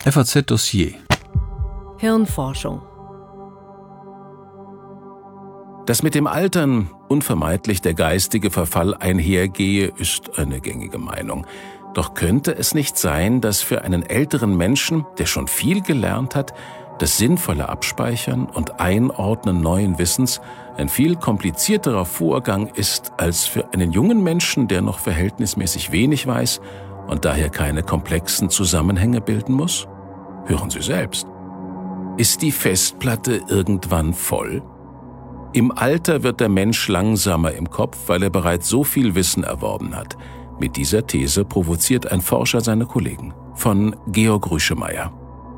FAZ Dossier. Hirnforschung. Dass mit dem Altern unvermeidlich der geistige Verfall einhergehe, ist eine gängige Meinung. Doch könnte es nicht sein, dass für einen älteren Menschen, der schon viel gelernt hat, das sinnvolle Abspeichern und Einordnen neuen Wissens ein viel komplizierterer Vorgang ist als für einen jungen Menschen, der noch verhältnismäßig wenig weiß und daher keine komplexen Zusammenhänge bilden muss? Hören Sie selbst. Ist die Festplatte irgendwann voll? Im Alter wird der Mensch langsamer im Kopf, weil er bereits so viel Wissen erworben hat. Mit dieser These provoziert ein Forscher seine Kollegen. Von Georg Rüschemeyer.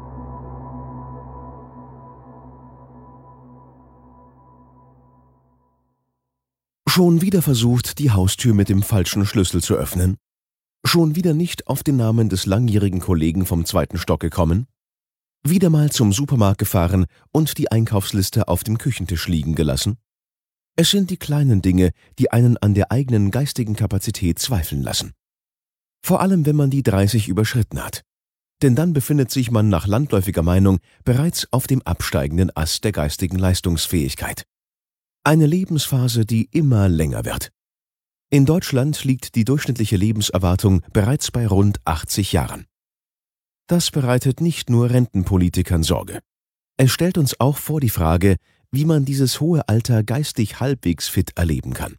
Schon wieder versucht, die Haustür mit dem falschen Schlüssel zu öffnen? Schon wieder nicht auf den Namen des langjährigen Kollegen vom 2. Stock gekommen? Wieder mal zum Supermarkt gefahren und die Einkaufsliste auf dem Küchentisch liegen gelassen? Es sind die kleinen Dinge, die einen an der eigenen geistigen Kapazität zweifeln lassen. Vor allem, wenn man die 30 überschritten hat. Denn dann befindet sich man nach landläufiger Meinung bereits auf dem absteigenden Ast der geistigen Leistungsfähigkeit. Eine Lebensphase, die immer länger wird. In Deutschland liegt die durchschnittliche Lebenserwartung bereits bei rund 80 Jahren. Das bereitet nicht nur Rentenpolitikern Sorge. Es stellt uns auch vor die Frage, wie man dieses hohe Alter geistig halbwegs fit erleben kann.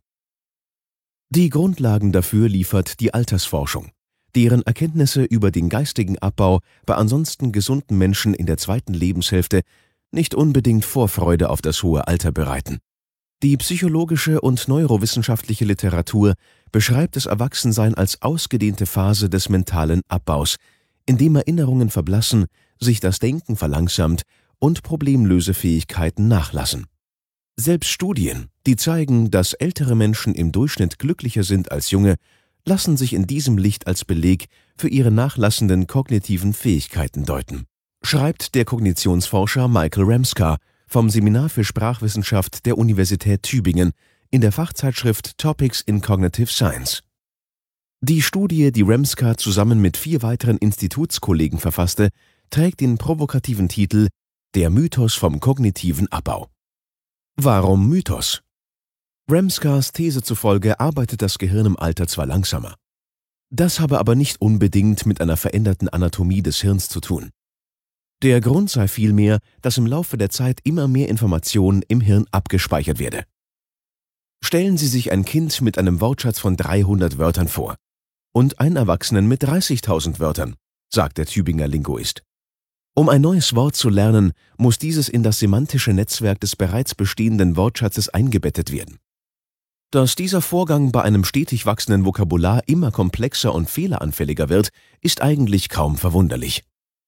Die Grundlagen dafür liefert die Altersforschung, deren Erkenntnisse über den geistigen Abbau bei ansonsten gesunden Menschen in der 2. Lebenshälfte nicht unbedingt Vorfreude auf das hohe Alter bereiten. Die psychologische und neurowissenschaftliche Literatur beschreibt das Erwachsensein als ausgedehnte Phase des mentalen Abbaus, in dem Erinnerungen verblassen, sich das Denken verlangsamt und Problemlösefähigkeiten nachlassen. Selbst Studien, die zeigen, dass ältere Menschen im Durchschnitt glücklicher sind als junge, lassen sich in diesem Licht als Beleg für ihre nachlassenden kognitiven Fähigkeiten deuten, schreibt der Kognitionsforscher Michael Remscar vom Seminar für Sprachwissenschaft der Universität Tübingen in der Fachzeitschrift Topics in Cognitive Science. Die Studie, die Remscar zusammen mit 4 weiteren Institutskollegen verfasste, trägt den provokativen Titel »Der Mythos vom kognitiven Abbau«. Warum Mythos? Remscars These zufolge arbeitet das Gehirn im Alter zwar langsamer. Das habe aber nicht unbedingt mit einer veränderten Anatomie des Hirns zu tun. Der Grund sei vielmehr, dass im Laufe der Zeit immer mehr Information im Hirn abgespeichert werde. Stellen Sie sich ein Kind mit einem Wortschatz von 300 Wörtern vor und einen Erwachsenen mit 30.000 Wörtern, sagt der Tübinger Linguist. Um ein neues Wort zu lernen, muss dieses in das semantische Netzwerk des bereits bestehenden Wortschatzes eingebettet werden. Dass dieser Vorgang bei einem stetig wachsenden Vokabular immer komplexer und fehleranfälliger wird, ist eigentlich kaum verwunderlich.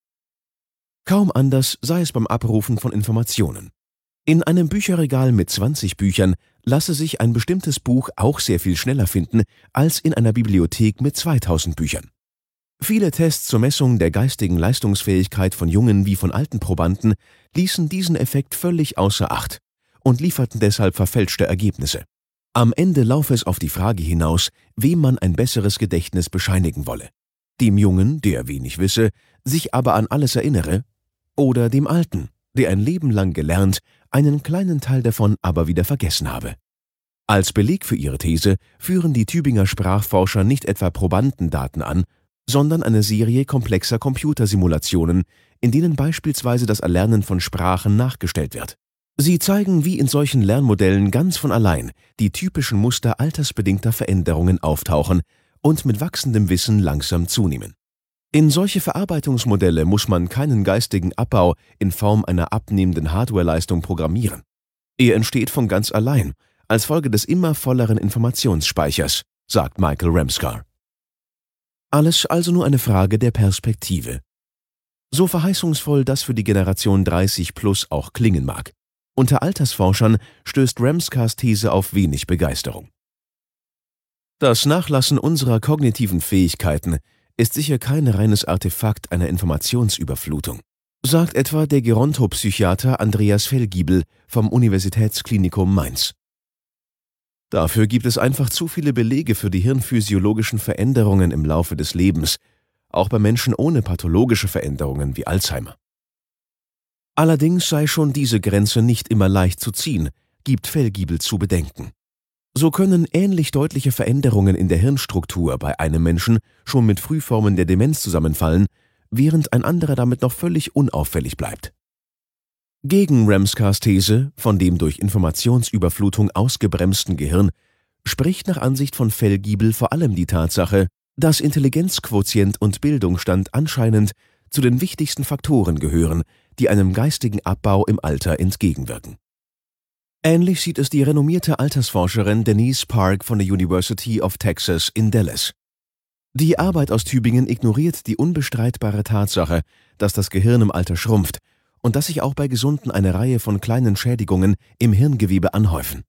Kaum anders sei es beim Abrufen von Informationen. In einem Bücherregal mit 20 Büchern lasse sich ein bestimmtes Buch auch sehr viel schneller finden als in einer Bibliothek mit 2000 Büchern. Viele Tests zur Messung der geistigen Leistungsfähigkeit von jungen wie von alten Probanden ließen diesen Effekt völlig außer Acht und lieferten deshalb verfälschte Ergebnisse. Am Ende laufe es auf die Frage hinaus, wem man ein besseres Gedächtnis bescheinigen wolle. Dem Jungen, der wenig wisse, sich aber an alles erinnere, oder dem Alten, der ein Leben lang gelernt, einen kleinen Teil davon aber wieder vergessen habe. Als Beleg für ihre These führen die Tübinger Sprachforscher nicht etwa Probandendaten an, sondern eine Serie komplexer Computersimulationen, in denen beispielsweise das Erlernen von Sprachen nachgestellt wird. Sie zeigen, wie in solchen Lernmodellen ganz von allein die typischen Muster altersbedingter Veränderungen auftauchen und mit wachsendem Wissen langsam zunehmen. In solche Verarbeitungsmodelle muss man keinen geistigen Abbau in Form einer abnehmenden Hardwareleistung programmieren. Er entsteht von ganz allein, als Folge des immer volleren Informationsspeichers, sagt Michael Remscar. Alles also nur eine Frage der Perspektive. So verheißungsvoll das für die Generation 30 plus auch klingen mag. Unter Altersforschern stößt Remscars These auf wenig Begeisterung. Das Nachlassen unserer kognitiven Fähigkeiten ist sicher kein reines Artefakt einer Informationsüberflutung, sagt etwa der Gerontopsychiater Andreas Fellgiebel vom Universitätsklinikum Mainz. Dafür gibt es einfach zu viele Belege für die hirnphysiologischen Veränderungen im Laufe des Lebens, auch bei Menschen ohne pathologische Veränderungen wie Alzheimer. Allerdings sei schon diese Grenze nicht immer leicht zu ziehen, gibt Fehlgiebel zu bedenken. So können ähnlich deutliche Veränderungen in der Hirnstruktur bei einem Menschen schon mit Frühformen der Demenz zusammenfallen, während ein anderer damit noch völlig unauffällig bleibt. Gegen Ramskars These von dem durch Informationsüberflutung ausgebremsten Gehirn spricht nach Ansicht von Fehlgiebel vor allem die Tatsache, dass Intelligenzquotient und Bildungsstand anscheinend zu den wichtigsten Faktoren gehören, die einem geistigen Abbau im Alter entgegenwirken. Ähnlich sieht es die renommierte Altersforscherin Denise Park von der University of Texas in Dallas. Die Arbeit aus Tübingen ignoriert die unbestreitbare Tatsache, dass das Gehirn im Alter schrumpft und dass sich auch bei Gesunden eine Reihe von kleinen Schädigungen im Hirngewebe anhäufen.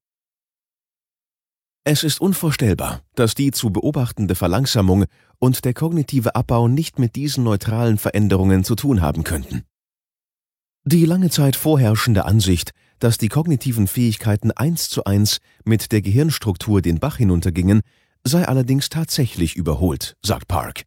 Es ist unvorstellbar, dass die zu beobachtende Verlangsamung und der kognitive Abbau nicht mit diesen neutralen Veränderungen zu tun haben könnten. Die lange Zeit vorherrschende Ansicht, dass die kognitiven Fähigkeiten 1:1 mit der Gehirnstruktur den Bach hinuntergingen, sei allerdings tatsächlich überholt, sagt Park.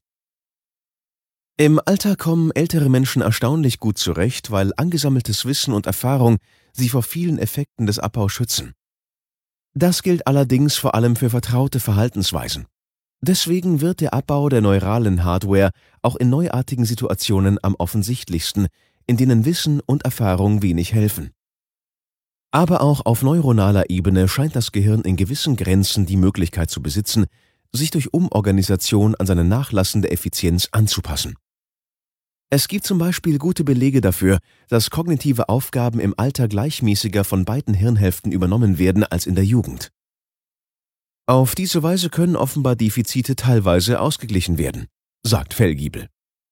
Im Alter kommen ältere Menschen erstaunlich gut zurecht, weil angesammeltes Wissen und Erfahrung sie vor vielen Effekten des Abbaus schützen. Das gilt allerdings vor allem für vertraute Verhaltensweisen. Deswegen wird der Abbau der neuralen Hardware auch in neuartigen Situationen am offensichtlichsten, in denen Wissen und Erfahrung wenig helfen. Aber auch auf neuronaler Ebene scheint das Gehirn in gewissen Grenzen die Möglichkeit zu besitzen, sich durch Umorganisation an seine nachlassende Effizienz anzupassen. Es gibt zum Beispiel gute Belege dafür, dass kognitive Aufgaben im Alter gleichmäßiger von beiden Hirnhälften übernommen werden als in der Jugend. Auf diese Weise können offenbar Defizite teilweise ausgeglichen werden, sagt Fehlgiebel.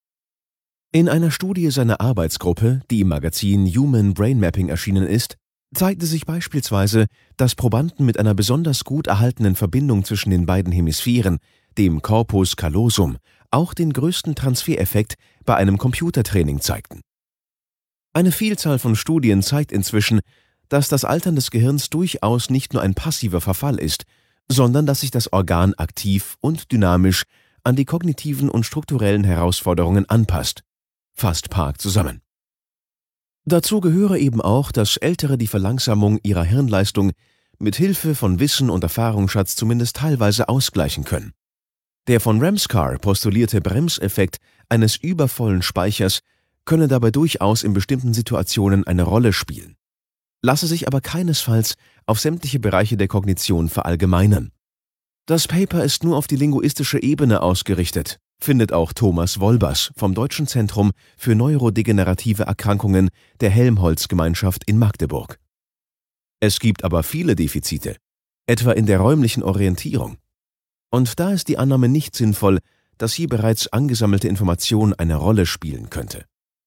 In einer Studie seiner Arbeitsgruppe, die im Magazin Human Brain Mapping erschienen ist, zeigte sich beispielsweise, dass Probanden mit einer besonders gut erhaltenen Verbindung zwischen den beiden Hemisphären, dem Corpus callosum, auch den größten Transfereffekt bei einem Computertraining zeigten. Eine Vielzahl von Studien zeigt inzwischen, dass das Altern des Gehirns durchaus nicht nur ein passiver Verfall ist, sondern dass sich das Organ aktiv und dynamisch an die kognitiven und strukturellen Herausforderungen anpasst, fasst Park zusammen. Dazu gehöre eben auch, dass Ältere die Verlangsamung ihrer Hirnleistung mit Hilfe von Wissen und Erfahrungsschatz zumindest teilweise ausgleichen können. Der von Ramskar postulierte Bremseffekt eines übervollen Speichers könne dabei durchaus in bestimmten Situationen eine Rolle spielen, lasse sich aber keinesfalls auf sämtliche Bereiche der Kognition verallgemeinern. Das Paper ist nur auf die linguistische Ebene ausgerichtet, findet auch Thomas Wolbers vom Deutschen Zentrum für neurodegenerative Erkrankungen der Helmholtz-Gemeinschaft in Magdeburg. Es gibt aber viele Defizite, etwa in der räumlichen Orientierung. Und da ist die Annahme nicht sinnvoll, dass hier bereits angesammelte Information eine Rolle spielen könnte.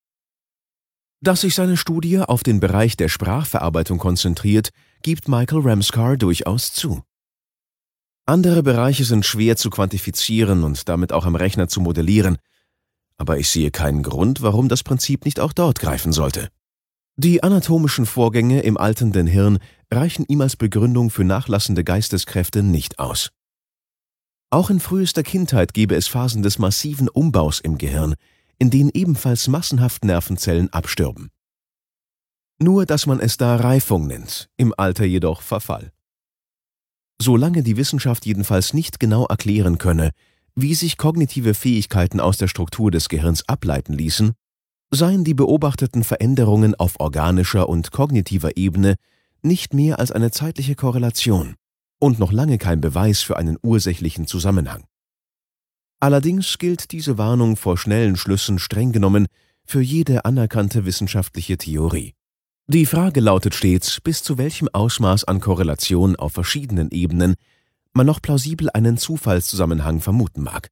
Dass sich seine Studie auf den Bereich der Sprachverarbeitung konzentriert, gibt Michael Ramskar durchaus zu. Andere Bereiche sind schwer zu quantifizieren und damit auch am Rechner zu modellieren, aber ich sehe keinen Grund, warum das Prinzip nicht auch dort greifen sollte. Die anatomischen Vorgänge im alternden Hirn reichen ihm als Begründung für nachlassende Geisteskräfte nicht aus. Auch in frühester Kindheit gebe es Phasen des massiven Umbaus im Gehirn, in denen ebenfalls massenhaft Nervenzellen absterben. Nur, dass man es da Reifung nennt, im Alter jedoch Verfall. Solange die Wissenschaft jedenfalls nicht genau erklären könne, wie sich kognitive Fähigkeiten aus der Struktur des Gehirns ableiten ließen, seien die beobachteten Veränderungen auf organischer und kognitiver Ebene nicht mehr als eine zeitliche Korrelation und noch lange kein Beweis für einen ursächlichen Zusammenhang. Allerdings gilt diese Warnung vor schnellen Schlüssen streng genommen für jede anerkannte wissenschaftliche Theorie. Die Frage lautet stets, bis zu welchem Ausmaß an Korrelation auf verschiedenen Ebenen man noch plausibel einen Zufallszusammenhang vermuten mag.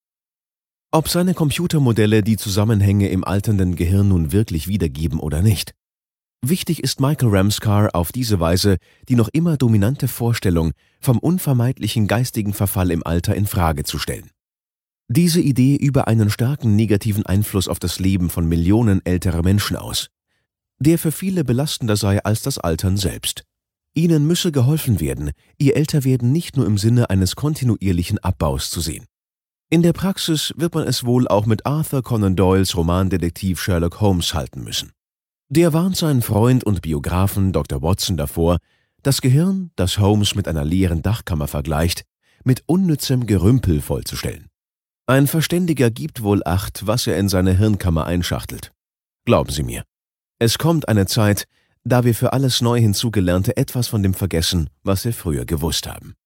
Ob seine Computermodelle die Zusammenhänge im alternden Gehirn nun wirklich wiedergeben oder nicht. Wichtig ist Michael Ramskar auf diese Weise die noch immer dominante Vorstellung vom unvermeidlichen geistigen Verfall im Alter in Frage zu stellen. Diese Idee übe einen starken negativen Einfluss auf das Leben von Millionen älterer Menschen aus, der für viele belastender sei als das Altern selbst. Ihnen müsse geholfen werden, ihr Älterwerden nicht nur im Sinne eines kontinuierlichen Abbaus zu sehen. In der Praxis wird man es wohl auch mit Arthur Conan Doyles Romandetektiv Sherlock Holmes halten müssen. Der warnt seinen Freund und Biografen Dr. Watson davor, das Gehirn, das Holmes mit einer leeren Dachkammer vergleicht, mit unnützem Gerümpel vollzustellen. Ein Verständiger gibt wohl Acht, was er in seine Hirnkammer einschachtelt. Glauben Sie mir, es kommt eine Zeit, da wir für alles neu Hinzugelernte etwas von dem vergessen, was wir früher gewusst haben.